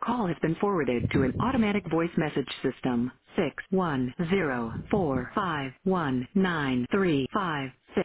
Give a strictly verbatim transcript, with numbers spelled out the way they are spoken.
call has been forwarded to an automatic voice message system. six one zero four five one nine three five.